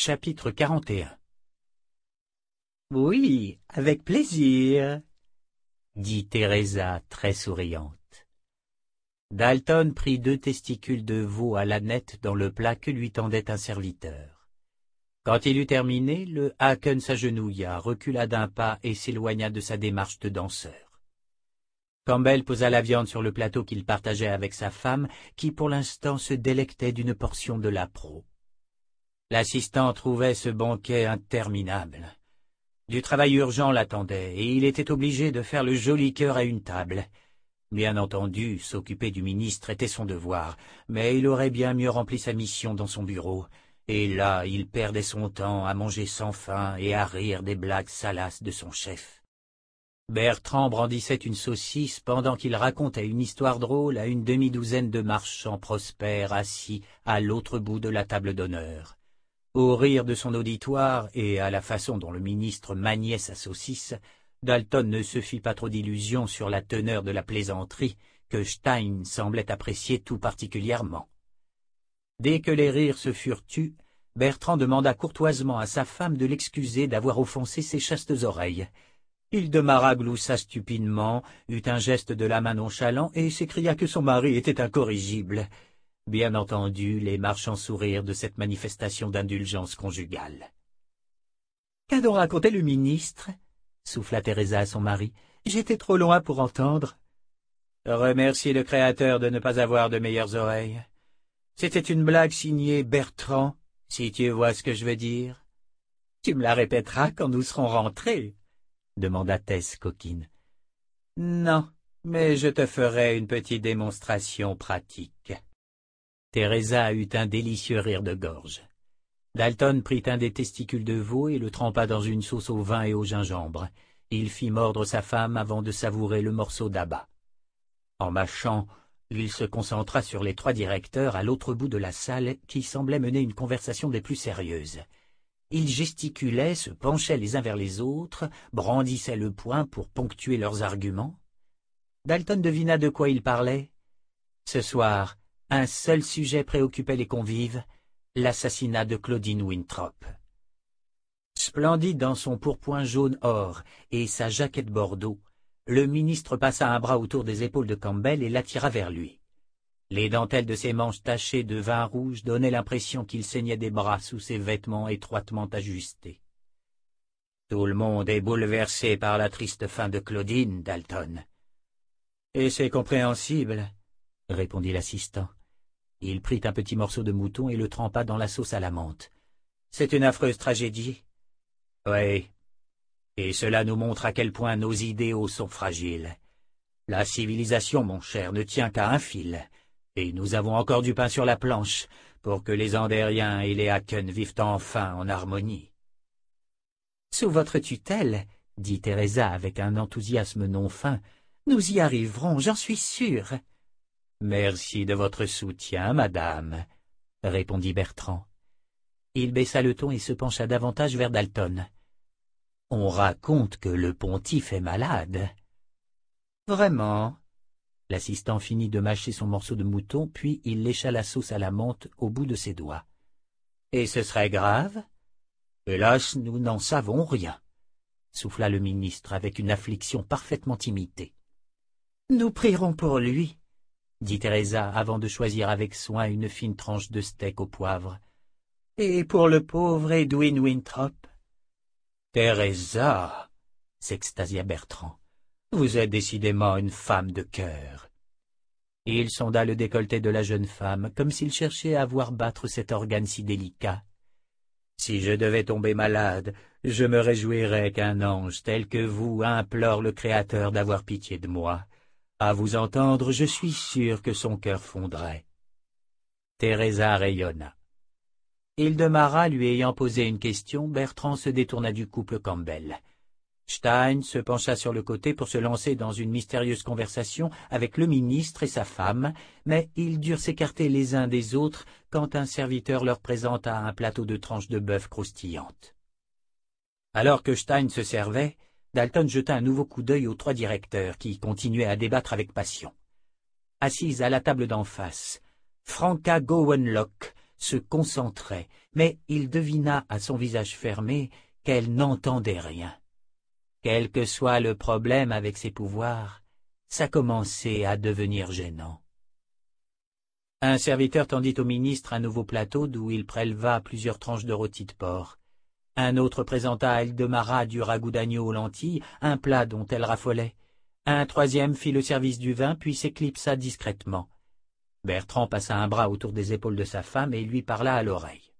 Chapitre 41. Oui, avec plaisir, dit Teresa, très souriante. Dalton prit 2 testicules de veau à l'ânette dans le plat que lui tendait un serviteur. Quand il eut terminé, le Haken s'agenouilla, recula d'un pas et s'éloigna de sa démarche de danseur. Campbell posa la viande sur le plateau qu'il partageait avec sa femme, qui pour l'instant se délectait d'une portion de l'appro. L'assistant trouvait ce banquet interminable. Du travail urgent l'attendait, et il était obligé de faire le joli cœur à une table. Bien entendu, s'occuper du ministre était son devoir, mais il aurait bien mieux rempli sa mission dans son bureau, et là il perdait son temps à manger sans faim et à rire des blagues salaces de son chef. Bertrand brandissait une saucisse pendant qu'il racontait une histoire drôle à une demi-douzaine de marchands prospères assis à l'autre bout de la table d'honneur. Au rire de son auditoire et à la façon dont le ministre maniait sa saucisse, Dalton ne se fit pas trop d'illusions sur la teneur de la plaisanterie, que Stein semblait apprécier tout particulièrement. Dès que les rires se furent tus, Bertrand demanda courtoisement à sa femme de l'excuser d'avoir offensé ses chastes oreilles. Hildemara gloussa stupidement, eut un geste de la main nonchalant et s'écria que son mari était incorrigible. Bien entendu, les marchands sourirent de cette manifestation d'indulgence conjugale. « Qu'a donc raconté le ministre ?» souffla Teresa à son mari. « J'étais trop loin pour entendre. » Remerciez le Créateur de ne pas avoir de meilleures oreilles. C'était une blague signée Bertrand, si tu vois ce que je veux dire. « Tu me la répéteras quand nous serons rentrés ?» demanda Tess coquine. « Non, mais je te ferai une petite démonstration pratique. » Teresa eut un délicieux rire de gorge. Dalton prit un des testicules de veau et le trempa dans une sauce au vin et au gingembre. Il fit mordre sa femme avant de savourer le morceau d'abat. En mâchant, il se concentra sur les 3 directeurs à l'autre bout de la salle qui semblaient mener une conversation des plus sérieuses. Ils gesticulaient, se penchaient les uns vers les autres, brandissaient le poing pour ponctuer leurs arguments. Dalton devina de quoi ils parlaient. Ce soir, un seul sujet préoccupait les convives, l'assassinat de Claudine Winthrop. Splendide dans son pourpoint jaune or et sa jaquette bordeaux, le ministre passa un bras autour des épaules de Campbell et l'attira vers lui. Les dentelles de ses manches tachées de vin rouge donnaient l'impression qu'il saignait des bras sous ses vêtements étroitement ajustés. « Tout le monde est bouleversé par la triste fin de Claudine, Dalton. »« Et c'est compréhensible, » répondit l'assistant. Il prit un petit morceau de mouton et le trempa dans la sauce à la menthe. « C'est une affreuse tragédie. »« Oui, et cela nous montre à quel point nos idéaux sont fragiles. La civilisation, mon cher, ne tient qu'à un fil, et nous avons encore du pain sur la planche pour que les Andériens et les Haken vivent enfin en harmonie. »« Sous votre tutelle, » dit Teresa avec un enthousiasme non feint, « nous y arriverons, j'en suis sûre. » « Merci de votre soutien, madame, » répondit Bertrand. Il baissa le ton et se pencha davantage vers Dalton. « On raconte que le pontife est malade. »« Vraiment ?» L'assistant finit de mâcher son morceau de mouton, puis il lécha la sauce à la menthe au bout de ses doigts. « Et ce serait grave ?»« Hélas, nous n'en savons rien, » souffla le ministre avec une affliction parfaitement imitée. « Nous prierons pour lui, » dit Teresa avant de choisir avec soin une fine tranche de steak au poivre. « Et pour le pauvre Edwin Winthrop. »« Teresa !» s'extasia Bertrand. « Vous êtes décidément une femme de cœur. » Il sonda le décolleté de la jeune femme, comme s'il cherchait à voir battre cet organe si délicat. « Si je devais tomber malade, je me réjouirais qu'un ange tel que vous implore le Créateur d'avoir pitié de moi. À vous entendre, je suis sûr que son cœur fondrait. » Teresa rayonna. Hildemara lui ayant posé une question, Bertrand se détourna du couple Campbell. Stein se pencha sur le côté pour se lancer dans une mystérieuse conversation avec le ministre et sa femme, mais ils durent s'écarter les uns des autres quand un serviteur leur présenta un plateau de tranches de bœuf croustillantes. Alors que Stein se servait, Dalton jeta un nouveau coup d'œil aux 3 directeurs qui continuaient à débattre avec passion. Assise à la table d'en face, Franca Gowenlock se concentrait, mais il devina à son visage fermé qu'elle n'entendait rien. Quel que soit le problème avec ses pouvoirs, ça commençait à devenir gênant. Un serviteur tendit au ministre un nouveau plateau d'où il préleva plusieurs tranches de rôti de porc. Un autre présenta à Hildemara du ragoût d'agneau aux lentilles, un plat dont elle raffolait. Un troisième fit le service du vin, puis s'éclipsa discrètement. Bertrand passa un bras autour des épaules de sa femme et lui parla à l'oreille.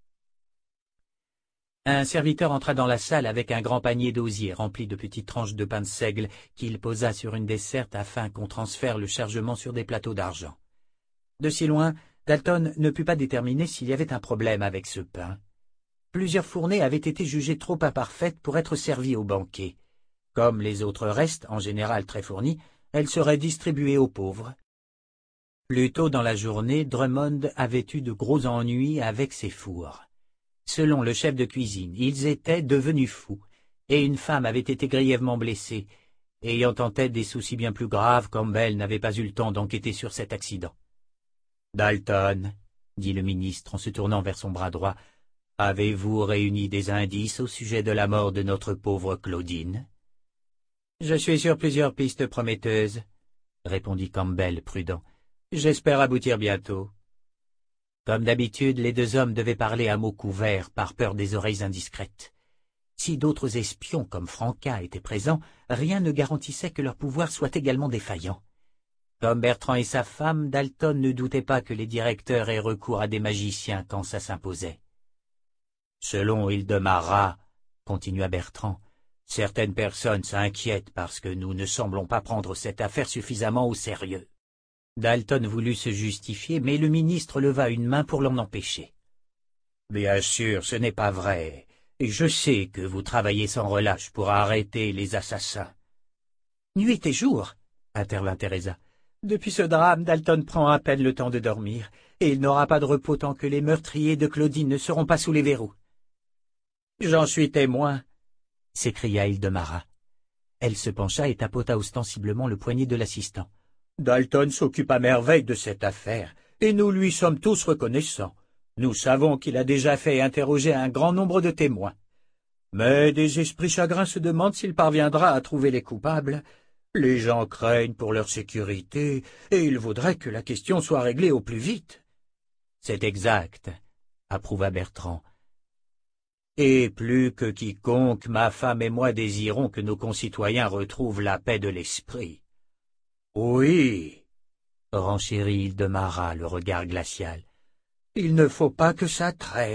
Un serviteur entra dans la salle avec un grand panier d'osier rempli de petites tranches de pain de seigle qu'il posa sur une desserte afin qu'on transfère le chargement sur des plateaux d'argent. De si loin, Dalton ne put pas déterminer s'il y avait un problème avec ce pain. Plusieurs fournées avaient été jugées trop imparfaites pour être servies au banquet. Comme les autres restes, en général très fournis, elles seraient distribuées aux pauvres. Plus tôt dans la journée, Drummond avait eu de gros ennuis avec ses fours. Selon le chef de cuisine, ils étaient devenus fous, et une femme avait été grièvement blessée. Ayant en tête des soucis bien plus graves, Campbell n'avait pas eu le temps d'enquêter sur cet accident. « Dalton, » dit le ministre en se tournant vers son bras droit, « avez-vous réuni des indices au sujet de la mort de notre pauvre Claudine ?»« Je suis sur plusieurs pistes prometteuses, » répondit Campbell prudent. « J'espère aboutir bientôt. » Comme d'habitude, les deux hommes devaient parler à mots couverts par peur des oreilles indiscrètes. Si d'autres espions comme Franca étaient présents, rien ne garantissait que leur pouvoir soit également défaillant. Comme Bertrand et sa femme, Dalton ne doutait pas que les directeurs aient recours à des magiciens quand ça s'imposait. Selon Hildemara, continua Bertrand, certaines personnes s'inquiètent parce que nous ne semblons pas prendre cette affaire suffisamment au sérieux. Dalton voulut se justifier, mais le ministre leva une main pour l'en empêcher. « Bien sûr, ce n'est pas vrai, et je sais que vous travaillez sans relâche pour arrêter les assassins. »« Nuit et jour, » intervint Teresa. « Depuis ce drame, Dalton prend à peine le temps de dormir, et il n'aura pas de repos tant que les meurtriers de Claudine ne seront pas sous les verrous. »« J'en suis témoin, » s'écria Hildemara. Elle se pencha et tapota ostensiblement le poignet de l'assistant. « Dalton s'occupe à merveille de cette affaire, et nous lui sommes tous reconnaissants. Nous savons qu'il a déjà fait interroger un grand nombre de témoins. Mais des esprits chagrins se demandent s'il parviendra à trouver les coupables. Les gens craignent pour leur sécurité, et il vaudrait que la question soit réglée au plus vite. »« C'est exact, » approuva Bertrand. « Et plus que quiconque, ma femme et moi désirons que nos concitoyens retrouvent la paix de l'esprit. »« Oui, » renchérit Hildemara, le regard glacial. « Il ne faut pas que ça traîne. »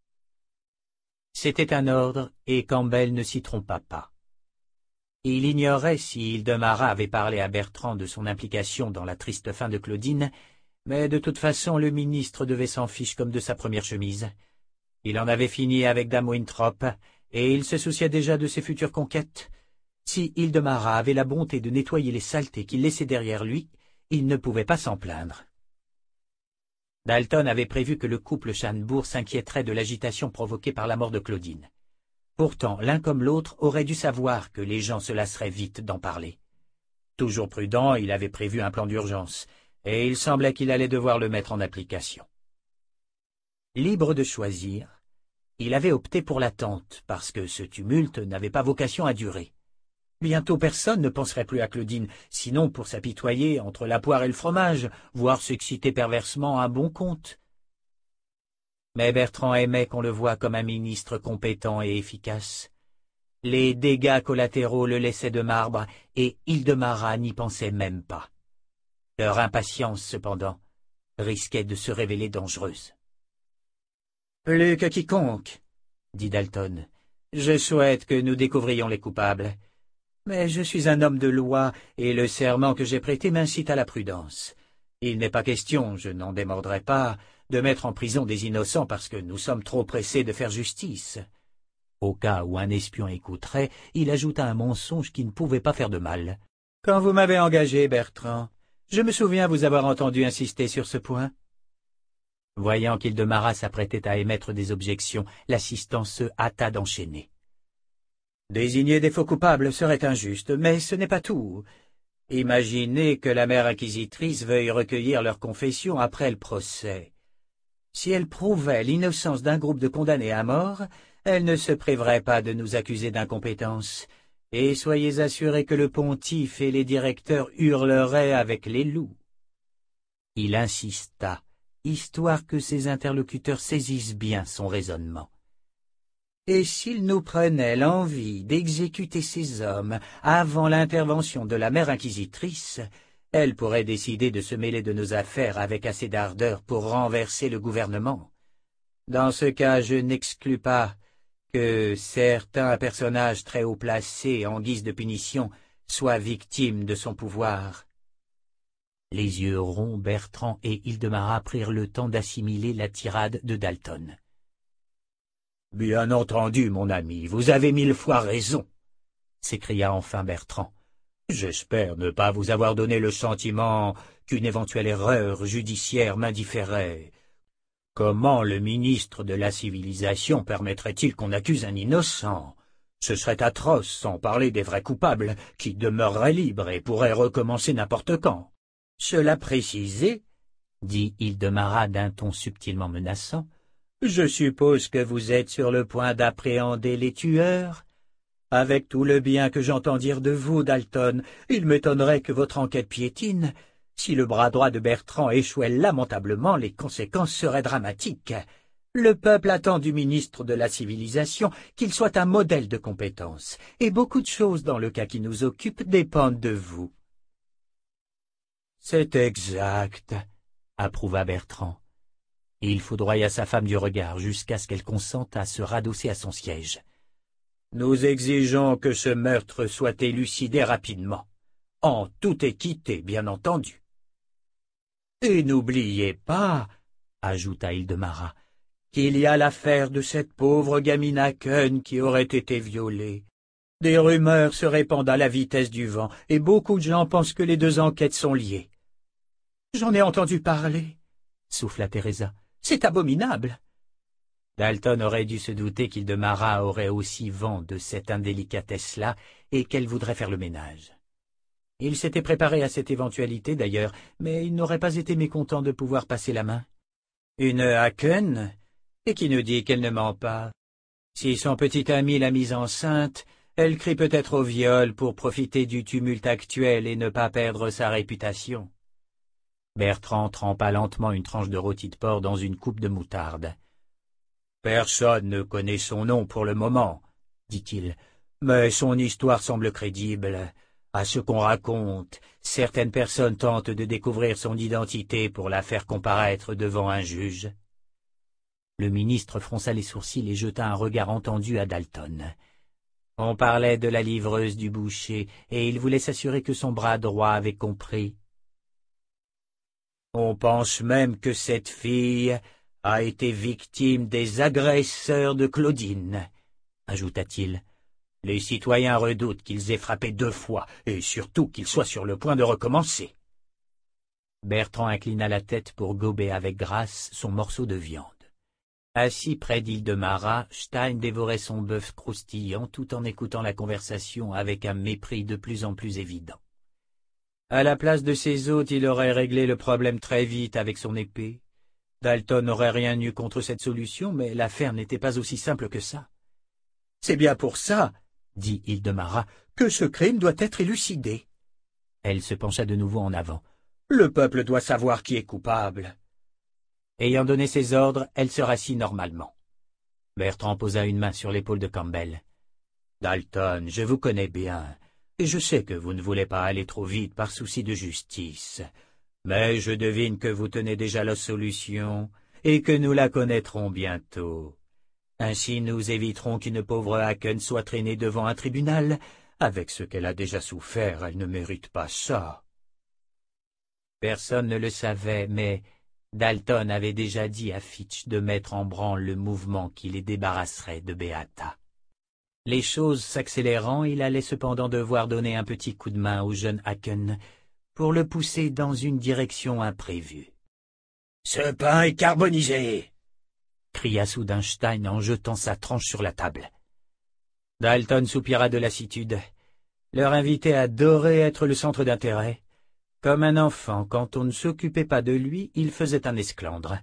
C'était un ordre, et Campbell ne s'y trompa pas. Il ignorait si Hildemara avait parlé à Bertrand de son implication dans la triste fin de Claudine, mais de toute façon le ministre devait s'en fiche comme de sa première chemise. Il en avait fini avec dame Winthrop, et il se souciait déjà de ses futures conquêtes. Si Hildemara avait la bonté de nettoyer les saletés qu'il laissait derrière lui, il ne pouvait pas s'en plaindre. Dalton avait prévu que le couple Chandbourg s'inquiéterait de l'agitation provoquée par la mort de Claudine. Pourtant, l'un comme l'autre aurait dû savoir que les gens se lasseraient vite d'en parler. Toujours prudent, il avait prévu un plan d'urgence, et il semblait qu'il allait devoir le mettre en application. Libre de choisir, il avait opté pour l'attente, parce que ce tumulte n'avait pas vocation à durer. Bientôt personne ne penserait plus à Claudine, sinon pour s'apitoyer entre la poire et le fromage, voire s'exciter perversement à un bon compte. Mais Bertrand aimait qu'on le voie comme un ministre compétent et efficace. Les dégâts collatéraux le laissaient de marbre, et Hildemara n'y pensait même pas. Leur impatience, cependant, risquait de se révéler dangereuse. « Plus que quiconque, » dit Dalton, « je souhaite que nous découvrions les coupables. Mais je suis un homme de loi, et le serment que j'ai prêté m'incite à la prudence. Il n'est pas question, je n'en démordrai pas, de mettre en prison des innocents parce que nous sommes trop pressés de faire justice. » Au cas où un espion écouterait, il ajouta un mensonge qui ne pouvait pas faire de mal. « Quand vous m'avez engagé, Bertrand, je me souviens vous avoir entendu insister sur ce point. » Voyant qu'Hildemara s'apprêtait à émettre des objections, l'assistant se hâta d'enchaîner. « Désigner des faux coupables serait injuste, mais ce n'est pas tout. Imaginez que la mère inquisitrice veuille recueillir leur confession après le procès. Si elle prouvait l'innocence d'un groupe de condamnés à mort, elle ne se priverait pas de nous accuser d'incompétence. Et soyez assurés que le pontife et les directeurs hurleraient avec les loups. Il insista, histoire que ses interlocuteurs saisissent bien son raisonnement. Et s'il nous prenait l'envie d'exécuter ces hommes avant l'intervention de la mère inquisitrice, elle pourrait décider de se mêler de nos affaires avec assez d'ardeur pour renverser le gouvernement. Dans ce cas, je n'exclus pas que certains personnages très haut placés en guise de punition soient victimes de son pouvoir. Les yeux ronds, Bertrand et Hildemara prirent le temps d'assimiler la tirade de Dalton. « Bien entendu, mon ami, vous avez 1000 fois raison, » s'écria enfin Bertrand. « J'espère ne pas vous avoir donné le sentiment qu'une éventuelle erreur judiciaire m'indifférait. Comment le ministre de la Civilisation permettrait-il qu'on accuse un innocent? Ce serait atroce, sans parler des vrais coupables, qui demeureraient libres et pourraient recommencer n'importe quand. » Cela précisé, dit Hildemara d'un ton subtilement menaçant, je suppose que vous êtes sur le point d'appréhender les tueurs. Avec tout le bien que j'entends dire de vous, Dalton, il m'étonnerait que votre enquête piétine. Si le bras droit de Bertrand échouait lamentablement, les conséquences seraient dramatiques. Le peuple attend du ministre de la Civilisation qu'il soit un modèle de compétence, et beaucoup de choses dans le cas qui nous occupe dépendent de vous. C'est exact, approuva Bertrand. Il foudroya sa femme du regard jusqu'à ce qu'elle consente à se radosser à son siège. Nous exigeons que ce meurtre soit élucidé rapidement, en toute équité, bien entendu. Et n'oubliez pas, ajouta Hildemara, qu'il y a l'affaire de cette pauvre gamine Haken qui aurait été violée. Des rumeurs se répandent à la vitesse du vent, et beaucoup de gens pensent que les deux enquêtes sont liées. J'en ai entendu parler, souffla Teresa. C'est abominable. Dalton aurait dû se douter qu'Hildemara aurait aussi vent de cette indélicatesse-là et qu'elle voudrait faire le ménage. Il s'était préparé à cette éventualité d'ailleurs, mais il n'aurait pas été mécontent de pouvoir passer la main. Une Haken, et qui nous dit qu'elle ne ment pas. Si son petit ami l'a mise enceinte, elle crie peut-être au viol pour profiter du tumulte actuel et ne pas perdre sa réputation. Bertrand trempa lentement une tranche de rôti de porc dans une coupe de moutarde. « Personne ne connaît son nom pour le moment, » dit-il, « mais son histoire semble crédible. À ce qu'on raconte, certaines personnes tentent de découvrir son identité pour la faire comparaître devant un juge. » Le ministre fronça les sourcils et jeta un regard entendu à Dalton. On parlait de la livreuse du boucher, et il voulait s'assurer que son bras droit avait compris. On pense même que cette fille a été victime des agresseurs de Claudine, ajouta-t-il. Les citoyens redoutent qu'ils aient frappé 2 fois, et surtout qu'ils soient sur le point de recommencer. Bertrand inclina la tête pour gober avec grâce son morceau de viande. Assis près d'Hildemara, Stein dévorait son bœuf croustillant tout en écoutant la conversation avec un mépris de plus en plus évident. À la place de ses hôtes, il aurait réglé le problème très vite avec son épée. Dalton n'aurait rien eu contre cette solution, mais l'affaire n'était pas aussi simple que ça. « C'est bien pour ça, » dit Hildemara, « que ce crime doit être élucidé. » Elle se pencha de nouveau en avant. « Le peuple doit savoir qui est coupable. » Ayant donné ses ordres, elle se rassit normalement. Bertrand posa une main sur l'épaule de Campbell. « Dalton, je vous connais bien. Et je sais que vous ne voulez pas aller trop vite par souci de justice. Mais je devine que vous tenez déjà la solution et que nous la connaîtrons bientôt. Ainsi nous éviterons qu'une pauvre Haken soit traînée devant un tribunal. Avec ce qu'elle a déjà souffert, elle ne mérite pas ça. » Personne ne le savait, mais Dalton avait déjà dit à Fitch de mettre en branle le mouvement qui les débarrasserait de Beata. Les choses s'accélérant, il allait cependant devoir donner un petit coup de main au jeune Haken pour le pousser dans une direction imprévue. « Ce pain est carbonisé !» cria soudain Stein en jetant sa tranche sur la table. Dalton soupira de lassitude. Leur invité adorait être le centre d'intérêt. Comme un enfant, quand on ne s'occupait pas de lui, il faisait un esclandre.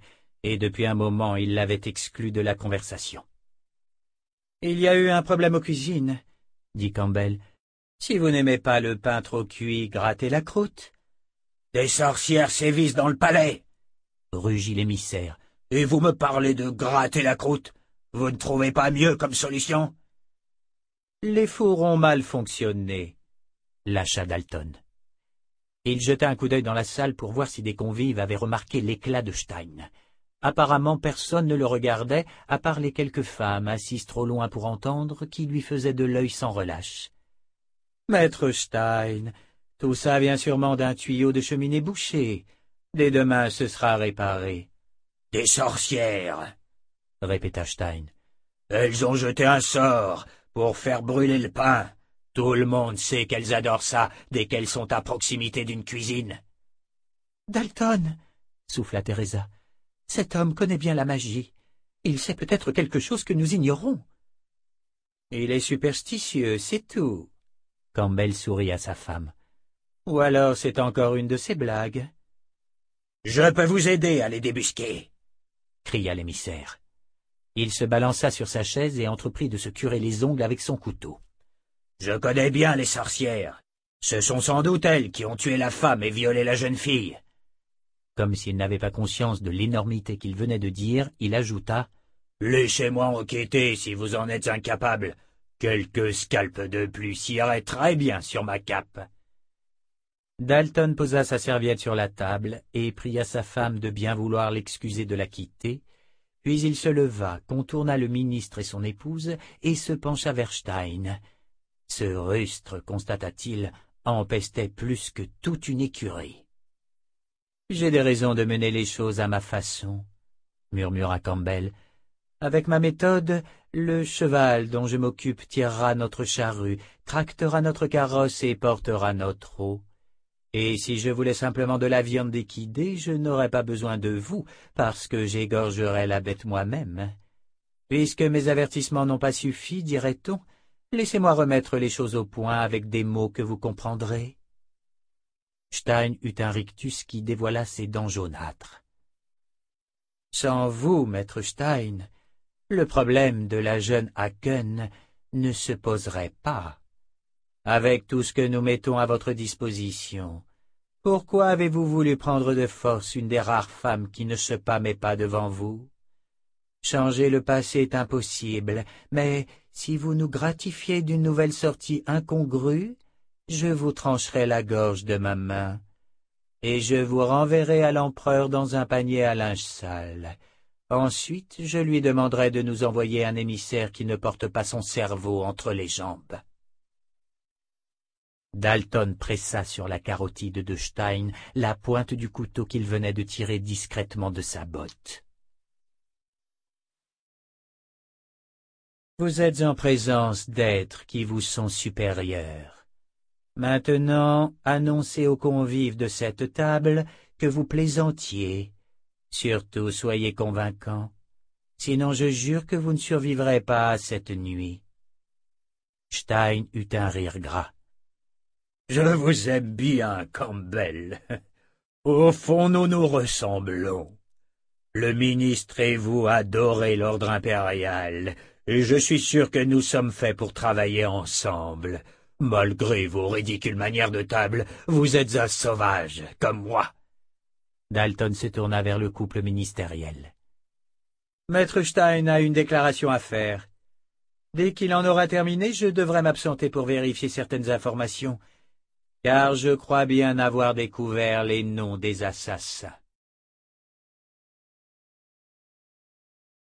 et depuis un moment il l'avait exclu de la conversation. « Il y a eu un problème aux cuisines, » dit Campbell. « Si vous n'aimez pas le pain trop cuit, grattez la croûte. »« Des sorcières sévissent dans le palais !» rugit l'émissaire. « Et vous me parlez de gratter la croûte? Vous ne trouvez pas mieux comme solution ?»« Les fours ont mal fonctionné, » lâcha Dalton. Il jeta un coup d'œil dans la salle pour voir si des convives avaient remarqué l'éclat de Stein. Apparemment personne ne le regardait, à part les quelques femmes assises trop loin pour entendre, qui lui faisaient de l'œil sans relâche. « Maître Stein, tout ça vient sûrement d'un tuyau de cheminée bouché. Dès demain ce sera réparé. »« Des sorcières !» répéta Stein. « Elles ont jeté un sort pour faire brûler le pain. Tout le monde sait qu'elles adorent ça dès qu'elles sont à proximité d'une cuisine. »« Dalton !» souffla Teresa. « Cet homme connaît bien la magie. Il sait peut-être quelque chose que nous ignorons. »« Il est superstitieux, c'est tout. » Campbell sourit à sa femme. « Ou alors c'est encore une de ses blagues. »« Je peux vous aider à les débusquer !» cria l'émissaire. Il se balança sur sa chaise et entreprit de se curer les ongles avec son couteau. « Je connais bien les sorcières. Ce sont sans doute elles qui ont tué la femme et violé la jeune fille. » Comme s'il n'avait pas conscience de l'énormité qu'il venait de dire, il ajouta « Laissez-moi enquêter si vous en êtes incapable. Quelques scalpes de plus iraient très bien sur ma cape. » Dalton posa sa serviette sur la table et pria sa femme de bien vouloir l'excuser de la quitter, puis il se leva, contourna le ministre et son épouse et se pencha vers Stein. Ce rustre, constata-t-il, empestait plus que toute une écurie. « J'ai des raisons de mener les choses à ma façon, » murmura Campbell. « Avec ma méthode, le cheval dont je m'occupe tirera notre charrue, tractera notre carrosse et portera notre eau. Et si je voulais simplement de la viande d'équidé, je n'aurais pas besoin de vous, parce que j'égorgerais la bête moi-même. Puisque mes avertissements n'ont pas suffi, dirait-on, laissez-moi remettre les choses au point avec des mots que vous comprendrez. » Stein eut un rictus qui dévoila ses dents jaunâtres. « Sans vous, maître Stein, le problème de la jeune Haken ne se poserait pas. Avec tout ce que nous mettons à votre disposition, pourquoi avez-vous voulu prendre de force une des rares femmes qui ne se pâmait pas devant vous? Changer le passé est impossible, mais si vous nous gratifiez d'une nouvelle sortie incongrue, je vous trancherai la gorge de ma main, et je vous renverrai à l'empereur dans un panier à linge sale. Ensuite, je lui demanderai de nous envoyer un émissaire qui ne porte pas son cerveau entre les jambes. » Dalton pressa sur la carotide de Stein la pointe du couteau qu'il venait de tirer discrètement de sa botte. « Vous êtes en présence d'êtres qui vous sont supérieurs. Maintenant, annoncez aux convives de cette table que vous plaisantiez. Surtout soyez convaincants, sinon je jure que vous ne survivrez pas à cette nuit. » Stein eut un rire gras. « Je vous aime bien, Campbell. Au fond, nous nous ressemblons. Le ministre et vous adorez l'ordre impérial, et je suis sûr que nous sommes faits pour travailler ensemble. Malgré vos ridicules manières de table, vous êtes un sauvage, comme moi. » Dalton se tourna vers le couple ministériel. « Maître Stein a une déclaration à faire. Dès qu'il en aura terminé, je devrais m'absenter pour vérifier certaines informations, car je crois bien avoir découvert les noms des assassins. »